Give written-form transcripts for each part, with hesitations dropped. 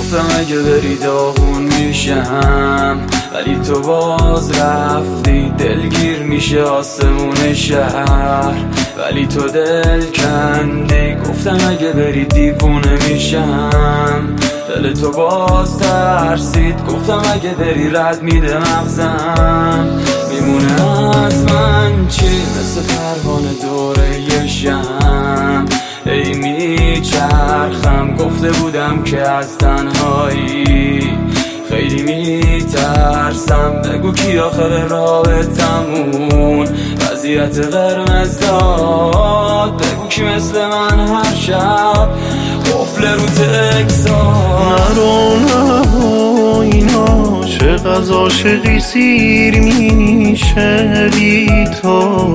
گفتم اگه بری داغون میشم، ولی تو باز رفتی. دلگیر میشه آسمون شهر، ولی تو دل کندی. گفتم اگه بری دیوونه میشم، دل تو باز ترسید. گفتم اگه بری رد میده مغزم، میمونه از من چی؟ مثل پروانه دوره یه شم ای میچرخم. گفته بودم که از تنهایی خیلی میترسم. بگو کی آخر رابطمون وضعیت قرمز داد؟ بگو کی مثل من هر شب قفل رو تکساد؟ نرو اینا عاشق از عاشقی سیر میشه بی تو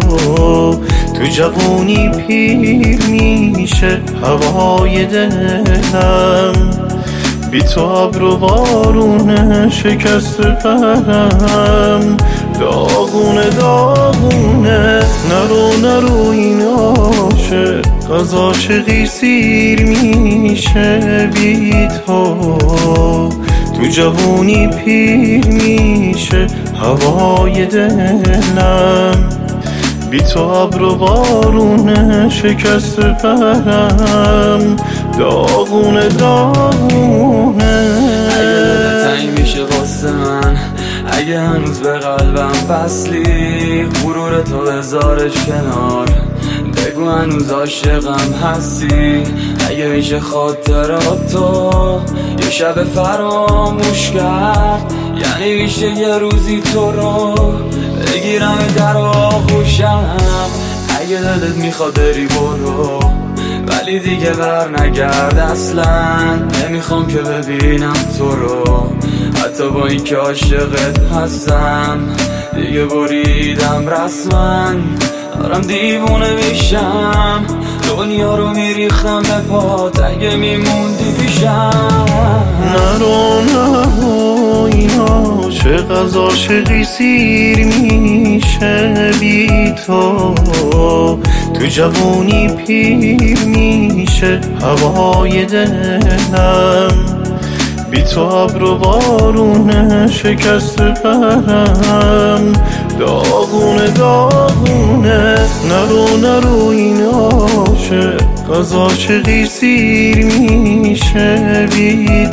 جوونی پیر میشه هوای دلم. بی تو ابر و بارونه شکست پرم، داغونه داغونه. نرو این عاشق از عاشقی سیر میشه بی تو جوونی پیر میشه هوای دلم. بی تو ابر و بارونه شکست پرم، داغونه داغونه. اگه تنگ میشه واسه من، اگه هنوز به قلبم فصلی، غرور تو بذارش کنار. بگو هنوز عاشقم هستی. اگه میشه خاطرات تو یه شب فراموش کرد، یعنی میشه یه روزی تو رو بگیرم در آغوشم. اگه دلت میخواد بری برو، ولی دیگه بر نگرد اصلا. نمیخوام که ببینم تو رو، حتی با این که عاشقت هستم. دیگه بریدم رسما، دارم دیوونه میشم. دنیا رو میریختم به پات اگه میموندی پیشم. نرو این عاشق از عاشقی سیر میشه بی تو جوونی پیر میشه هوای دلم. بی تو ابر و بارونه شکست پرم، داغونه داغونه. نرو این عاشق از عاشقی سیر میشه بی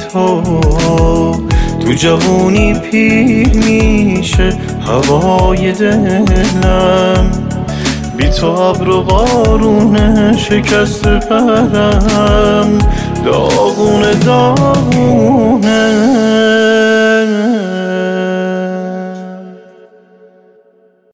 تو جوونی پیر میشه هوای دلم. بی تو ابر و بارونه شکست پرم، داغونه داغونه.